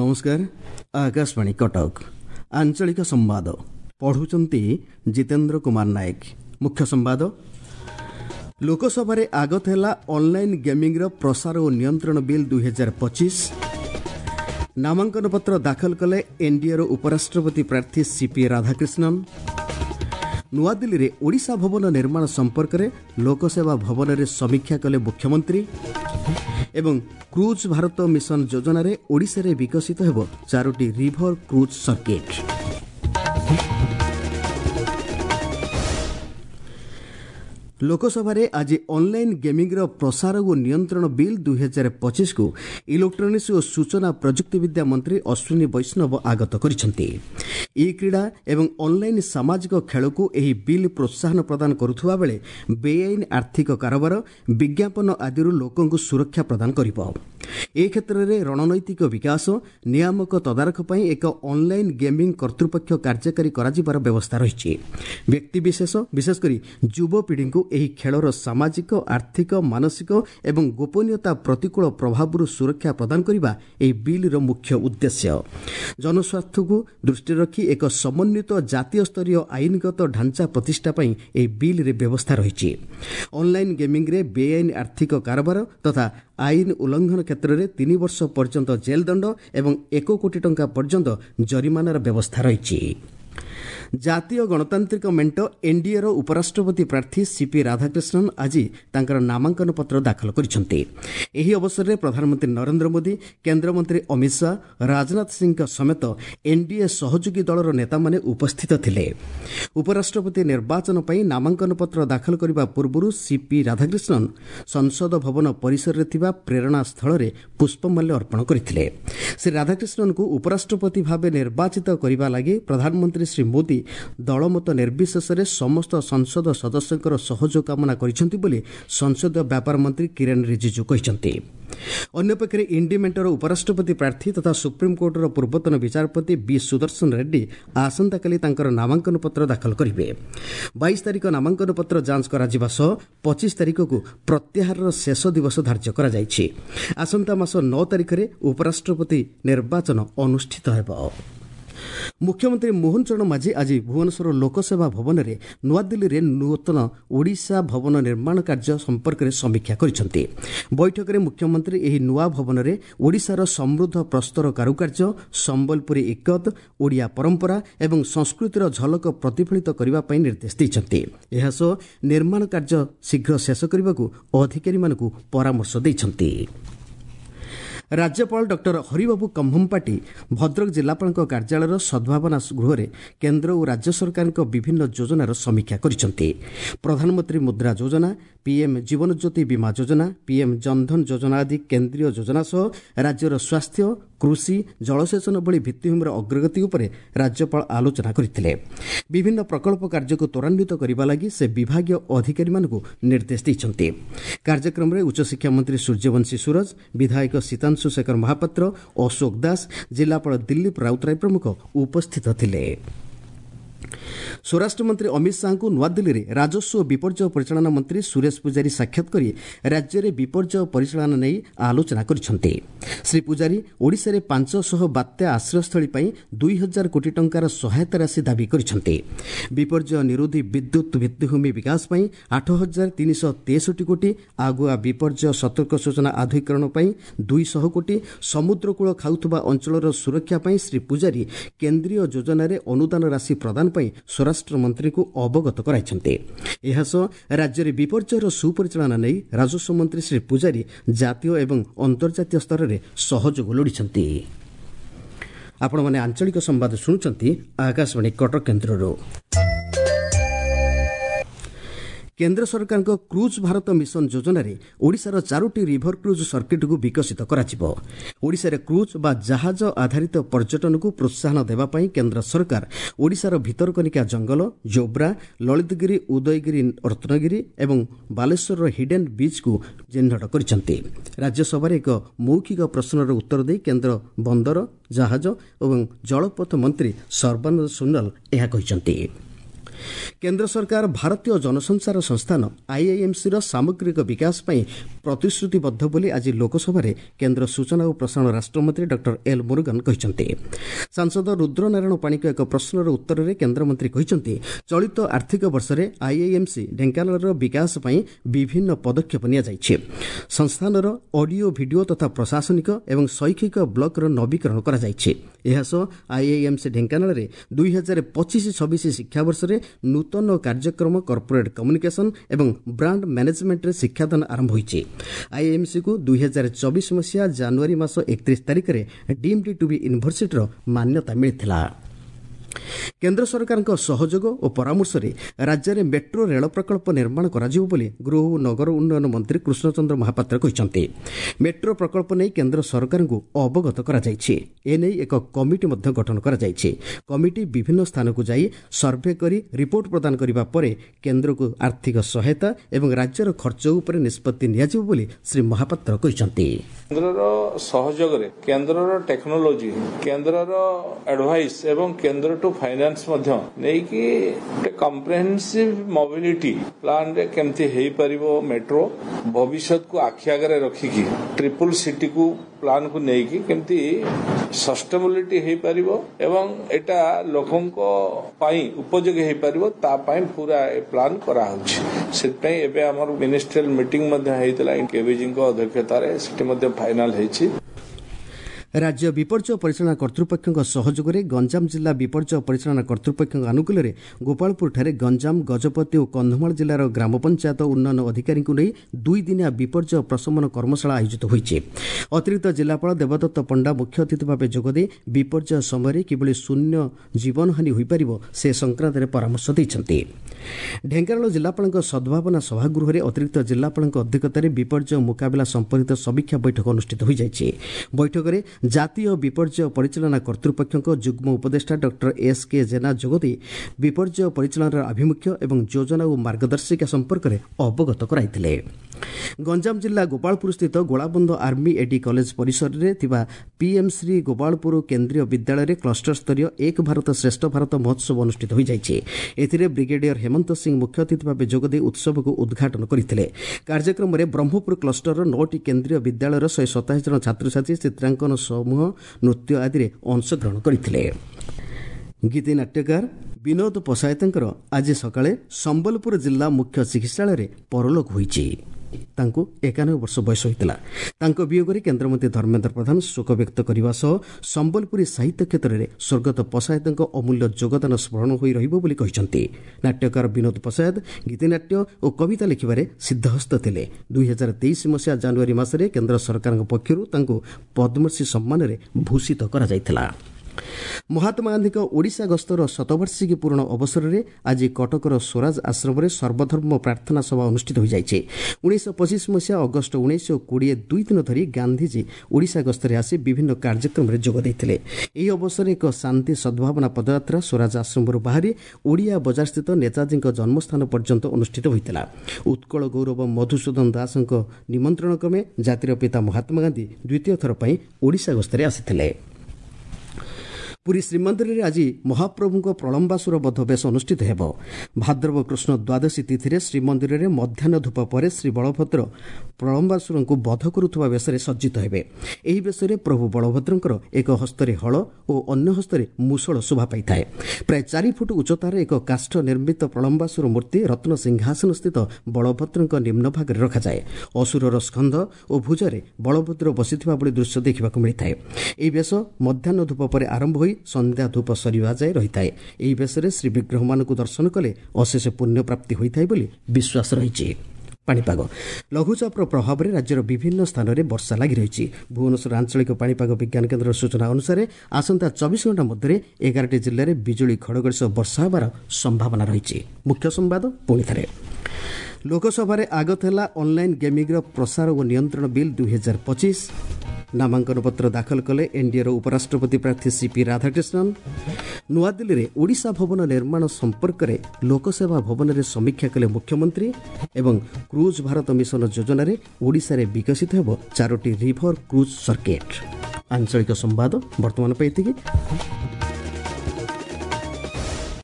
नमस्कार। आकाशवाणी कटक आंचलिक संवाद पढ़ुचंती जितेंद्र कुमार नायक। मुख्य संवाद लोकसभा रे आगत है ऑनलाइन गेमिंग रो प्रसार और नियंत्रण बिल 2025। नामांकन पत्र दाखल कले एनडीए रो उपराष्ट्रपति प्रार्थी सीपी राधाकृष्णन। नुआ दिल्ली रे ओडिशा भवन निर्माण संपर्क में लोकसेवा भवन रे समीक्षा कले मुख्यमंत्री। एवं क्रूज भारत मिशन योजना रे ओडिशा रे विकसित हेबो 4टी रिभर क्रूज सर्किट। लोकसभा रे आज ऑनलाइन गेमिंग रो प्रसार और नियंत्रण बिल 2025 को इलेक्ट्रोनिक्स और सूचना प्रजुक्ति विद्या मंत्री अश्विनी वैष्णव आगत करिसेंती। ई क्रीड़ा एवं ऑनलाइन सामाजिक खेल को एही बिल प्रोत्साहन प्रदान करुथुवा बेले बेआईन आर्थिक कारोबार विज्ञापन आदि लोकों को सुरक्षा प्रदान करिबो। ए क्षेत्र में रणनैतिक विकास नियामक तदारख पई एक ऑनलाइन गेमिंग कर्तृपक्ष कार्यकारी कराजिबार व्यवस्था रही। व्यक्तिविशेष विशेषकर युवपीढ़ी को ଏହି ଖେଳର ସାମାଜିକ ଆର୍ଥିକ ମାନସିକ ଏବଂ ଗୋପନୀୟତା ପ୍ରତିକୂଳ ପ୍ରଭାବରୁ ସୁରକ୍ଷା ପ୍ରଦାନ କରିବା ଏହି ବିଲ୍ର ମୁଖ୍ୟ ଉଦ୍ଦେଶ୍ୟ। ଜନସ୍ୱାର୍ଥକୁ ଦୃଷ୍ଟିରେ ରଖି ଏକ ସମନ୍ୱିତ ଜାତୀୟ ସ୍ତରୀୟ ଆଇନଗତ ଢାଞ୍ଚା ପ୍ରତିଷ୍ଠା ପାଇଁ ଏହି ବିଲ୍ରେ ବ୍ୟବସ୍ଥା ରହିଛି। ଅନଲାଇନ୍ ଗେମିଂରେ ବେଆଇନ ଆର୍ଥିକ କାରବାର ତଥା ଆଇନ ଉଲ୍ଲଂଘନ କ୍ଷେତ୍ରରେ 3 ବର୍ଷ ପର୍ଯ୍ୟନ୍ତ ଜେଲ୍ ଦଣ୍ଡ ଏବଂ 1 କୋଟି ଟଙ୍କା ପର୍ଯ୍ୟନ୍ତ ଜରିମାନାର ବ୍ୟବସ୍ଥା ରହିଛି। ଜାତୀୟ ଗଣତାନ୍ତ୍ରିକ ମେଣ୍ଟ ଏନଡିଏର ଉପରାଷ୍ଟ୍ରପତି ପ୍ରାର୍ଥୀ ସିପି ରାଧାକ୍ରିଷ୍ଣନ ଆଜି ତାଙ୍କର ନାମାଙ୍କନ ପତ୍ର ଦାଖଲ କରିଛନ୍ତି। ଏହି ଅବସରରେ ପ୍ରଧାନମନ୍ତ୍ରୀ ନରେନ୍ଦ୍ର ମୋଦି, କେନ୍ଦ୍ରମନ୍ତ୍ରୀ ଅମିତ ଶାହ, ରାଜନାଥ ସିଂଙ୍କ ସମେତ ଏନଡିଏ ସହଯୋଗୀ ଦଳର ନେତାମାନେ ଉପସ୍ଥିତ ଥିଲେ। ଉପରାଷ୍ଟ୍ରପତି ନିର୍ବାଚନ ପାଇଁ ନାମାଙ୍କନ ପତ୍ର ଦାଖଲ କରିବା ପୂର୍ବରୁ ସିପି ରାଧାକ୍ରିଷ୍ଣନ ସଂସଦ ଭବନ ପରିସରରେ ଥିବା ପ୍ରେରଣା ସ୍ଥଳରେ ପୁଷ୍ପମାଲ୍ୟ ଅର୍ପଣ କରିଥିଲେ। ଶ୍ରୀ ରାଧାକ୍ରିଷ୍ଣନଙ୍କୁ ଉପରାଷ୍ଟ୍ରପତି ଭାବେ ନିର୍ବାଚିତ କରିବା ଲାଗି ପ୍ରଧାନମନ୍ତ୍ରୀ ଶ୍ରୀ ମୋଦି ଦଳମତ ନିର୍ବିଶେଷରେ ସମସ୍ତ ସଂସଦ ସଦସ୍ୟଙ୍କର ସହଯୋଗ କାମନା କରିଛନ୍ତି ବୋଲି ସଂସଦୀୟ ବ୍ୟାପାର ମନ୍ତ୍ରୀ କିରେନ୍ ରିଜିଜୁ କହିଛନ୍ତି। ଅନ୍ୟପକ୍ଷରେ ଇଣ୍ଡି ମେଣ୍ଟର ଉପରାଷ୍ଟ୍ରପତି ପ୍ରାର୍ଥୀ ତଥା ସୁପ୍ରିମକୋର୍ଟର ପୂର୍ବତନ ବିଚାରପତି ବି ସୁଦର୍ଶନ ରେଡ୍ଡି ଆସନ୍ତାକାଲି ତାଙ୍କର ନାମାଙ୍କନ ପତ୍ର ଦାଖଲ କରିବେ। 22 ତାରିଖ ନାମାଙ୍କନ ପତ୍ର ଯାଞ୍ଚ କରାଯିବା ସହ 25 ତାରିଖକୁ ପ୍ରତ୍ୟାହାରର ଶେଷ ଦିବସ ଧାର୍ଯ୍ୟ କରାଯାଇଛି। ଆସନ୍ତା ମାସ 9 ତାରିଖରେ ଉପରାଷ୍ଟ୍ରପତି ନିର୍ବାଚନ ଅନୁଷ୍ଠିତ ହେବ। मुख्यमंत्री मोहन चरण माझी आज भुवनेश्वर लोकसेवा भवन में नुआदिल्ली में नूतन ओडिशा भवन निर्माण कार्य संपर्क में समीक्षा करिसेंती। बैठक में मुख्यमंत्री एही नुआ भवन में ओडिशार समृद्ध प्रस्तर कारुकार्य, संबलपुरी इक्कत, ओडिया परंपरा एवं संस्कृतिर झलक प्रतिफलित करने पर निर्देश देइछंती। एहा सह निर्माण कार्य शीघ्र शेष करने को अधिकारी मानकु परामर्श देइछंती। राज्यपाल डॉक्टर हरिबाबू कम्भमपाटी भद्रक जिलापाल कार्यालय सद्भावना गृह में केन्द्र और राज्य सरकार विभिन्न योजनार समीक्षा करिसेंती। प्रधानमंत्री मुद्रा योजना, पीएम जीवन ज्योति बीमा योजना, पीएम जनधन योजना आदि केन्द्रीय योजना सह राज्यर स्वास्थ्य, कृषि, जलसेचन भली भित्तिभूमिर अग्रगति उपरे राज्यपाल आलोचना करथिले। विभिन्न प्रकल्प कार्य को त्वरान्वित करबा लागि से विभागीय अधिकारी मानकु निर्देश दैछंती। कार्यक्रम में उच्च शिक्षा मंत्री सूर्यवंशी सूरज, विधायक सीतांशु शेखर महापात्र, अशोक दास, जिलापाल दिलीप राउतराय प्रमुख उपस्थित थिले। स्वराष्ट्र मंत्री अमित शाह को नुआदिल्ली में राजस्व और विपर्यय परिचालना मंत्री सुरेश पुजारी साक्षात करी राज्य में विपर्यय परिचालना नहीं आलोचना करिसेंती। श्री पुजारी ओडिशा रे 500 बात्या आश्रयस्थली पर 2000 कोटी टंकार सहायता राशि दाबी करिसेंती। विपर्यय निरोधी विद्युत भित्तिभूमि विकास पर 8363 कोटी, आगुआ विपर्यय सतर्क सूचना आधुनिकीकरण पर 200 कोटी, समुद्रकूल खाउथुबा अंचलर सुरक्षा पर श्री पुजारी केन्द्रीय योजना रे अनुदान राशि प्रदान पर स्वराष्ट्र मंत्री को अवगत कराइछन्ते। एहासह राज्य में विपर्ययर सुपरिचालना नहीं राजस्व मंत्री श्री पुजारी जातीय एवं अंतर्जातीय स्तर में सहयोग लोड़िछन्ते। आपण माने आंचलिक संवाद शुणुछन्ती आकाशवाणी कटक केन्द्ररो। केन्द्र सरकार क्रूज भारत मिशन योजना रे ओडिशार 4टी रिभर क्रूज सर्किट को विकसित कराजिबो। ओडिशार क्रूज बा जहाज आधारित पर्यटन को प्रोत्साहन देबा पई केन्द्र सरकार ओडिशार भितरकनिका जंगल, जोब्रा, ललितगिरी, उदयगिरी, रत्नगिरी एवं बालेश्वर हिडेन बीच को चिन्हट करिसेंती। राज्यसभा एक मौखिक प्रश्नर उत्तर दे केन्द्र बंदर, जहाज एवं जलपथ मंत्री सर्बानंद सोनोवाल यह कहिसेंती। केन्द्र सरकार भारतीय जनसंचार संस्थान आईआईएमसी सामग्रिक विकास पर प्रतिश्रुतिबद्ध बोली आज लोकसभा केन्द्र सूचना और प्रसारण राष्ट्रमंत्री डॉ एल मुरुगन कहते। सांसद रुद्रनारायण पाणिक एक प्रश्नर उत्तर में केन्द्रमंत्री कहते चलित आर्थिक वर्ष में आईआईएमसी ढेंकानाल विकास पर विभिन्न पदक्षेप नि संस्थान ऑडियो वीडियो तथा प्रशासनिक एवं शैक्षिक ब्लॉकर नवीकरण कर आईआईएमसी ढेंकानाल 2025-26 शिक्षावर्ष में नूतन कार्यक्रम कॉर्पोरेट कम्युनिकेशन एवं ब्रांड मैनेजमेंट शिक्षादान आरंभ होईछि। आईआईएमसी को 2024 मसीहा जनवरी मास 31 तारिख में डीम्ड टू बी यूनिवर्सिटी मान्यता मिलिथिला। केन्द्र सरकार सहयोग और परामर्श में राज्य में मेट्रो रेल प्रकल्प निर्माण कराजिबो बोली गृह और नगर उन्नयन मंत्री कृष्णचंद्र महापात्र कहते। मेट्रो प्रकल्प नहीं केन्द्र सरकार को अवगत कराଯାଇଛି। एने एक कमिटी मध्य गठन कराଯାଇଛି। कमिटी विभिन्न स्थान को जाई सर्वे करी रिपोर्ट प्रदान करिबा परे केन्द्र को आर्थिक सहायता एवं राज्यर खर्च उपर निष्पत्ति नियाजिबो बोली श्री महापात्र कहते। केन्द्र सहयोग रे केन्द्र टेक्नोलोजी केन्द्र एडवाइस एवं केन्द्र टू फाइनेंस मध्य नहीं कि कम्प्रेहेंसिव मोबिलिटी प्लान रे केमती हेई परिबो मेट्रो भविष्य को आखि आगे रखिकी ट्रिपल सिटी को प्लान को नहीं कि केमती सस्टेनेबिलिटी हेई परिबो एवं एटा लोकों को पाई उपयोगी हेई परिबो ता पाई पूरा ए प्लान करा होछि। सेतपई एबे हमर मिनिस्ट्रियल मीटिंग मध्य हेइतला केबीजी को अध्यक्षता रे सिटी मध्य फाइनल हेछि। राज्य विपर्यय परिचालना कर्तृपक्ष सहयोग में गंजाम जिला विपर्यय परिचालना कर्तृपक्ष अनुकूल में गोपालपुर ठारे गंजाम गजपति और कंधमाल जिलार ग्राम पंचायत उन्नयन अधिकारी को नहीं 2 दिनिया विपर्यय प्रशमन कर्मशाला आयोजित होईछि। अतिरिक्त जिलापाल देवदत्त पंडा मुख्य अतिथि भाव जोगदे विपर्यय समय किभली शून्य जीवन हानि होई परिबो से संक्रांत में परामर्श दैछन्ति। ढेंकानाल जिलापाल सद्भावना सभागृह में अतिरिक्त जिलापाल अध्यक्षतार विपर्यय मुकाबला संपर्कित समीक्षा बैठक अनुष्ठित हो जाइछि। बैठक में जातीय विपर्यय परिचालना कर्तृपक्ष जुग्म उपदेष्टा डॉ एस के जेना जोगदे विपर्यय परिचालनार आभिमुख्य एवं योजना और मार्गदर्शिका संपर्क में अवगत कराइथिले। गंजाम जिला गोपालपुर स्थित गोलाबंद आर्मी एडी कॉलेज परिसर में थिबा पीएम श्री गोपालपुर केन्द्रीय विद्यालय क्लस्टर स्तरीय एक भारत श्रेष्ठ भारत महोत्सव अनुष्ठित हो जाइछि। एथिरे ब्रिगेडियर हेमंत सिंह मुख्य अतिथि भाव जोगदे उत्सव को उद्घाटन करथिले। कार्यक्रम में ब्रह्मपुर क्लस्टर 9टी केन्द्रीय विद्यालय 127 जन छात्र छात्री चित्रांकन समूह नृत्य आदि अंशग्रहण करथिले। गीति नाट्यकार विनोद पसायतंकर आज सकाळे संबलपुर जिला मुख्य चिकित्सालय परलोक होईछि। तांको 91 वर्ष बयस होइतला। तांको वियोगरे केन्द्रमंत्री धर्मेन्द्र प्रधान शोक व्यक्त करने सह संबलपुरी साहित्य क्षेत्र में स्वर्गत पसायतंक अमूल्य योगदान स्मरण होई रहिबो बोली कहिसंती। नाट्यकार विनोद पसायत गीतिनाट्य और कविता लिखिबारे सिद्धहस्त थिले। 2023 मसीहा जनवरी मासरे केन्द्र सरकार पक्षरु तांको पद्मश्री सम्मान रे भूषित करा जायतिला। महात्मा गांधी ओडिशा गस्तर शतवार्षिकी पूर्ण अवसर में आज कटकर स्वराज आश्रम में सर्वधर्म प्रार्थना सभा अनुष्ठित हो जाइए। 1925 मसीहा अगस्ट 1920 2 दिन धरी गांधीजी ओडिशा गस्तर आसी विभिन्न कार्यक्रम में जोग देते। यह अवसर एक शांति सद्भावना पदयात्रा स्वराज आश्रम बाहरी ओडिया बजार स्थित नेताजी जन्मस्थान पर्यंत अनुष्ठित होता। उत्कल गौरव मधुसूदन दास निमंत्रण क्रमे जातिर पिता महात्मा गांधी द्वितीय थर पर ओडिशा गस्तर आसिथिले। पुरी श्रीमंदिर में आज महाप्रभु प्रलंबासुर बध बेश अनुष्ठित हेब। भाद्रव कृष्ण द्वादशी तिथि श्रीमंदिर में मध्याह्न धूप पर श्री बलभद्र प्रलंबासुर को बध करुवा बेश सज्जित हेबे। एही बेश प्रभु बलभद्र एक हस्तरे हल और अन्य हस्तरे मूषल शोभा पाई। प्राय 4 फुट उच्चतार एक काष्ठ निर्मित प्रलंबासुर मूर्ति रत्न सिंहासन स्थित बलभद्र निम्न भाग में रखाए। असुरर स्कंध और भुजरे बलभद्र बसिथिबा भली दृश्य देखा मिलता है। यह बेश मध्याह्न धूप पर आरंभ हो संध्या धूप सरिवा जाए रही है। यह बेश श्री विग्रह मान दर्शन कले अशेष पुण्य प्राप्ति होता है बोली विश्वास रही। पाणीपाग लघुचाप प्रभाव में राज्यर विभिन्न स्थान में वर्षा लगी रही। भुवनेश्वर आंचलिक पाणीपाग विज्ञान केन्द्र सूचना अनुसार आसंता 24 घंटा मध्य 11टी जिले में बिजुली घड़घड़ी सह वर्षा होबार संभावना रही। मुख्य संवाद पुणी थे। लोकसभा आगत है ऑनलाइन गेमिंग प्रसार और नियंत्रण बिल 2025। नामांकन पत्र दाखल कले एनडीए उपराष्ट्रपति प्रार्थी सीपी राधाकृष्णन। नुआदिल्ली में ओडिशा भवन निर्माण संपर्क में लोकसेवा भवन में समीक्षा कले मुख्यमंत्री। एवं क्रूज भारत मिशन योजन ओडिशा रे विकसित हेब 4टी रिभर क्रूज सर्किट। आंचलिक संवाद वर्तमान पाई।